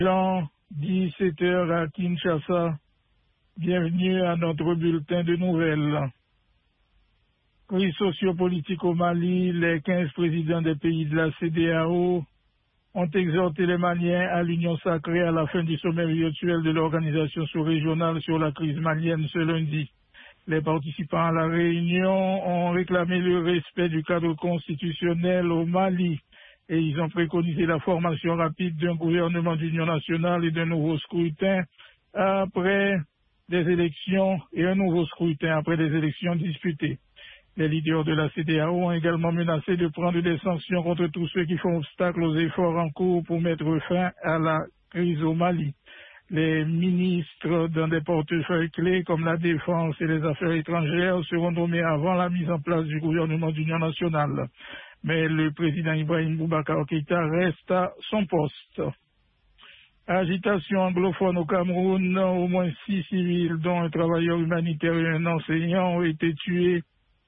Jean, 17h à Kinshasa. Bienvenue à notre bulletin de nouvelles. Crise sociopolitique au Mali, les 15 présidents des pays de la CEDEAO ont exhorté les Maliens à l'union sacrée à la fin du sommet virtuel de l'organisation sous-régionale sur la crise malienne ce lundi. Les participants à la réunion ont réclamé le respect du cadre constitutionnel au Mali et ils ont préconisé la formation rapide d'un gouvernement d'union nationale et d'un nouveau scrutin après des élections et un nouveau scrutin après des élections disputées. Les leaders de la CEDEAO ont également menacé de prendre des sanctions contre tous ceux qui font obstacle aux efforts en cours pour mettre fin à la crise au Mali. Les ministres dans des portefeuilles clés comme la défense et les affaires étrangères seront nommés avant la mise en place du gouvernement d'union nationale. Mais le président Ibrahim Boubacar Keïta reste à son poste. Agitation anglophone au Cameroun, au moins 6 civils, dont un travailleur humanitaire et un enseignant, ont été tués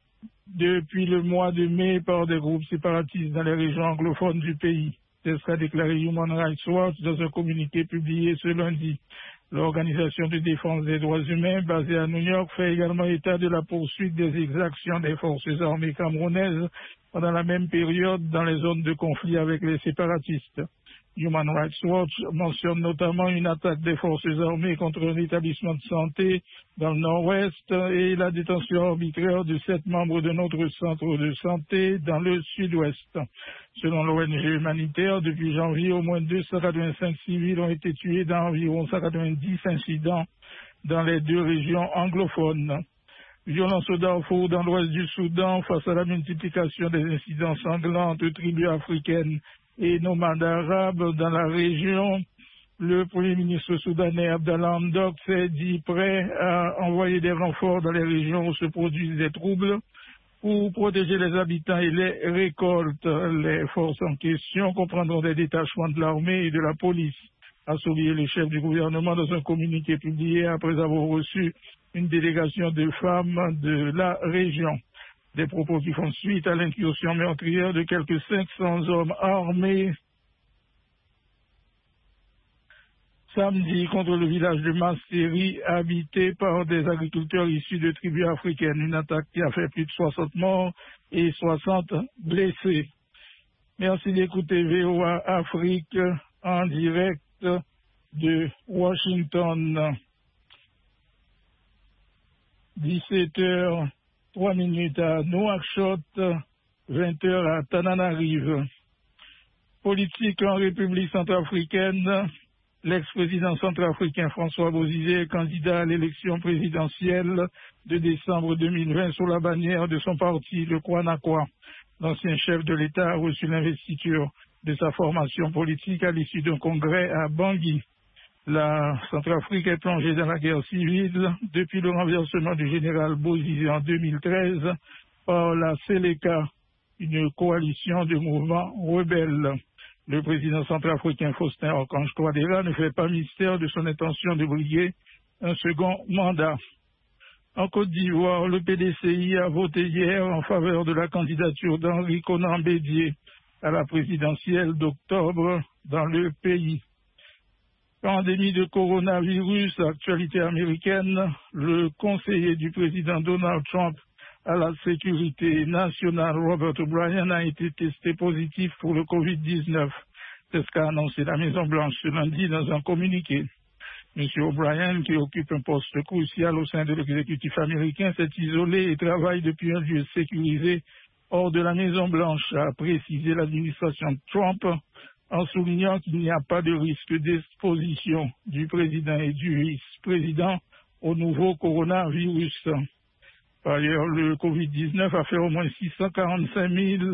depuis le mois de mai par des groupes séparatistes dans les régions anglophones du pays. C'est ce qu'a déclaré Human Rights Watch dans un communiqué publié ce lundi. L'organisation de défense des droits humains basée à New York fait également état de la poursuite des exactions des forces armées camerounaises pendant la même période dans les zones de conflit avec les séparatistes. Human Rights Watch mentionne notamment une attaque des forces armées contre un établissement de santé dans le nord-ouest et la détention arbitraire de 7 membres de notre centre de santé dans le sud-ouest. Selon l'ONG humanitaire, depuis janvier, au moins 285 civils ont été tués dans environ 190 incidents dans les 2 régions anglophones. Violence au Darfour dans l'ouest du Soudan face à la multiplication des incidents sanglants entre tribus africaines et nomades arabes dans la région. Le Premier ministre soudanais Abdallah Hamdok s'est dit prêt à envoyer des renforts dans les régions où se produisent des troubles pour protéger les habitants et les récoltes. Les forces en question comprendront des détachements de l'armée et de la police, a souligné le chef du gouvernement dans un communiqué publié après avoir reçu une délégation de femmes de la région. Des propos qui font suite à l'incursion meurtrière de quelques 500 hommes armés samedi contre le village de Masseri, habité par des agriculteurs issus de tribus africaines. Une attaque qui a fait plus de 60 morts et 60 blessés. Merci d'écouter VOA Afrique en direct de Washington. 17h, 3 minutes à Nouakchott, 20h à Tananarive. Politique en République centrafricaine, l'ex-président centrafricain François Bozizé est candidat à l'élection présidentielle de décembre 2020 sous la bannière de son parti, le Kwanakwa. L'ancien chef de l'État a reçu l'investiture de sa formation politique à l'issue d'un congrès à Bangui. La Centrafrique est plongée dans la guerre civile depuis le renversement du général Bozizé en 2013 par la Seleka, une coalition de mouvements rebelles. Le président centrafricain Faustin Archange Touadéra ne fait pas mystère de son intention de briguer un second mandat. En Côte d'Ivoire, le PDCI a voté hier en faveur de la candidature d'Henri Konan Bédié à la présidentielle d'octobre dans le pays. Pandémie de coronavirus, actualité américaine, le conseiller du président Donald Trump à la sécurité nationale, Robert O'Brien, a été testé positif pour le Covid-19. C'est ce qu'a annoncé la Maison-Blanche ce lundi dans un communiqué. M. O'Brien, qui occupe un poste crucial au sein de l'exécutif américain, s'est isolé et travaille depuis un lieu sécurisé hors de la Maison-Blanche, a précisé l'administration Trump, en soulignant qu'il n'y a pas de risque d'exposition du président et du vice-président au nouveau coronavirus. Par ailleurs, le Covid-19 a fait au moins 645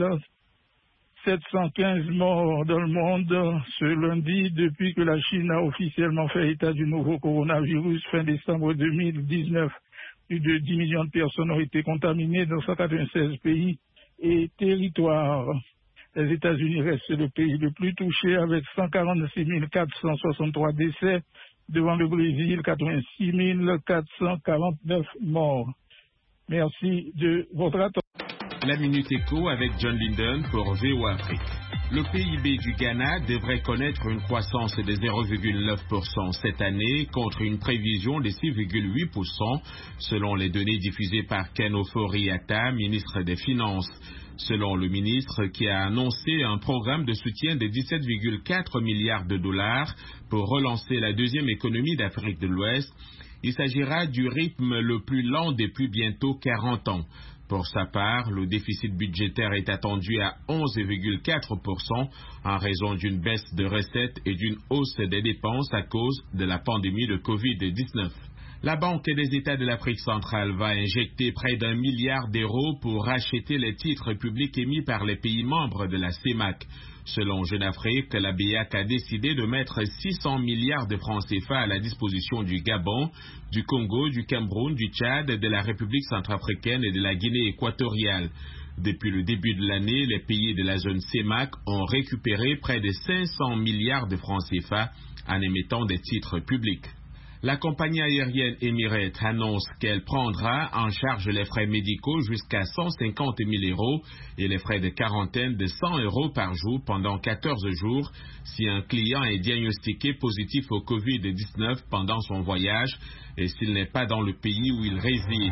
715 morts dans le monde ce lundi depuis que la Chine a officiellement fait état du nouveau coronavirus fin décembre 2019. Plus de 10 millions de personnes ont été contaminées dans 196 pays et territoires. Les États-Unis restent le pays le plus touché avec 146 463 décès devant le Brésil, 86 449 morts. Merci de votre attention. La Minute Éco avec John Linden pour VOA Afrique. Le PIB du Ghana devrait connaître une croissance de 0,9% cette année contre une prévision de 6,8% selon les données diffusées par Ken Ofori-Atta, ministre des Finances. Selon le ministre qui a annoncé un programme de soutien de 17,4 milliards de dollars pour relancer la deuxième économie d'Afrique de l'Ouest, il s'agira du rythme le plus lent depuis bientôt 40 ans. Pour sa part, le déficit budgétaire est attendu à 11,4% en raison d'une baisse de recettes et d'une hausse des dépenses à cause de la pandémie de Covid-19. La Banque des États de l'Afrique centrale va injecter près d'1 milliard d'euros pour racheter les titres publics émis par les pays membres de la CEMAC. Selon Jeune Afrique, la BEAC a décidé de mettre 600 milliards de francs CFA à la disposition du Gabon, du Congo, du Cameroun, du Tchad, de la République centrafricaine et de la Guinée équatoriale. Depuis le début de l'année, les pays de la zone CEMAC ont récupéré près de 500 milliards de francs CFA en émettant des titres publics. La compagnie aérienne Emirates annonce qu'elle prendra en charge les frais médicaux jusqu'à 150 000 € et les frais de quarantaine de 100 € par jour pendant 14 jours si un client est diagnostiqué positif au Covid-19 pendant son voyage et s'il n'est pas dans le pays où il réside.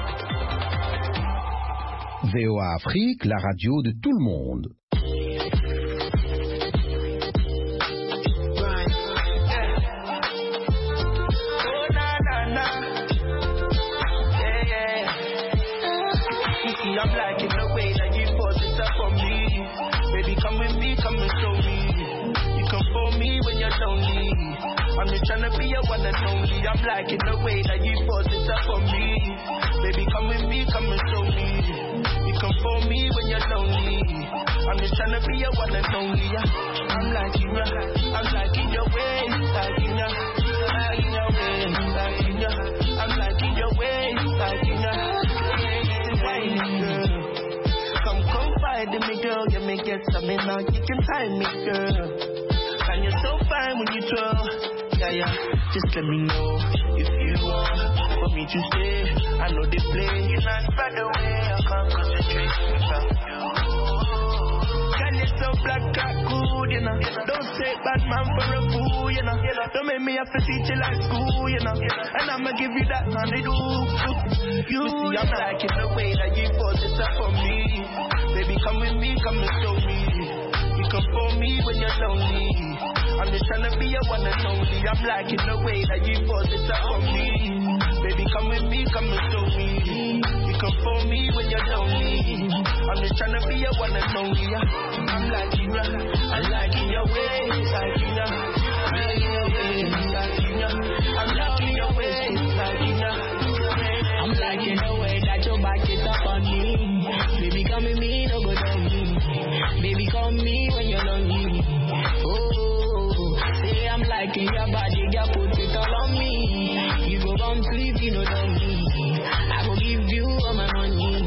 VOA Afrique, la radio de tout le monde. I'm liking the way that you force it up on me. Baby, come with me, come and show me. You can phone me when you're lonely. I'm just trying to be your one and only. I'm liking the way that you force it up on me. Baby, come with me, come and show me. You can phone me when you're lonely. I'm just trying to be your one and only. I'm liking ya, I'm liking your way, liking ya, liking your way, liking ya. I'm liking your way, liking ya. Girl. Come confide in me, girl. You may get something now. You can find me, girl. And you're so fine when you twirl. Yeah. Just let me know if you want for me to stay. I know they play. You're not by the way. I can't concentrate without you. Can you so black cat good, you know? Don't take bad man for a fool, you know? Don't make me have to teach you like school, you know? And I'ma give you that honeydew. You see, I'm liking the way that you force it up on me. Baby, come with me, come and show me. You can phone me when you're lonely. I'm just trying to be your one and only. I'm liking the way that you force it up on me. Baby, come with me, come and show me. You can phone me when you're lonely. I'm just trying to be your one and only. I'm liking ya, I'm liking your way, liking ya, liking your way, liking ya. I'm liking your way, liking ya. I'm liking the way that you back it up on me. Baby, come with me, no go down me. Baby, come me when you're lonely. Oh, say I'm liking your body, you put it all on me. You go on sleep, you know don't me. I will give you all my money.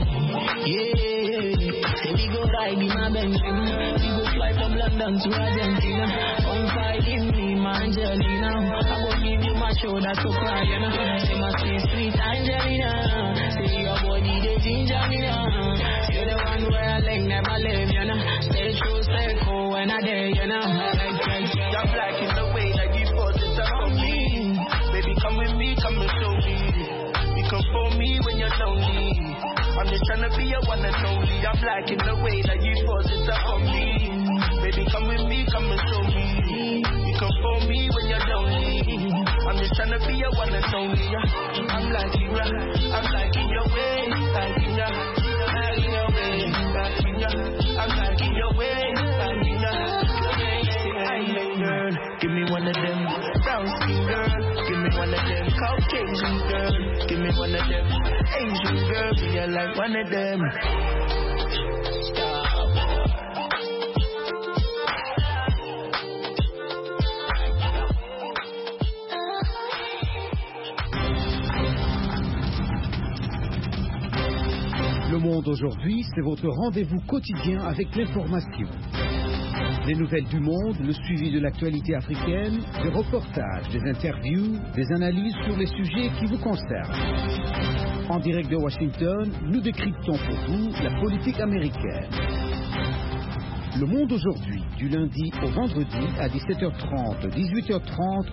Yeah, say we go ride in my Bentley. We go fly from London to Argentina. Confide in me, my Angelina. I will give you my shoulder to cry, you know. Say my sweet Angelina. Say your body, they ginger me, you're the one where I like never live, you know. Stay true, stay cool when I dare, you know. I'm liking the way that you force it up on me. Baby, come with me, come and show me. You can phone me when you're lonely. I'm just trying to be your one and only. I'm liking the way that you force it up on me. Baby, come with me, come and show me. You can phone me when you're lonely. I'm just trying to be your one and only. I'm liking ya, I'm liking your way, liking ya, liking your way, liking ya. I'm liking your way, liking ya. Island girl, give me one of them. Brown skin girl, give me one of them. Caucasian girl, give me one of them. Asian girl, be like one of them. Le Monde aujourd'hui, c'est votre rendez-vous quotidien avec l'information. Les nouvelles du monde, le suivi de l'actualité africaine, des reportages, des interviews, des analyses sur les sujets qui vous concernent. En direct de Washington, nous décryptons pour vous la politique américaine. Le Monde aujourd'hui, du lundi au vendredi à 17h30, 18h30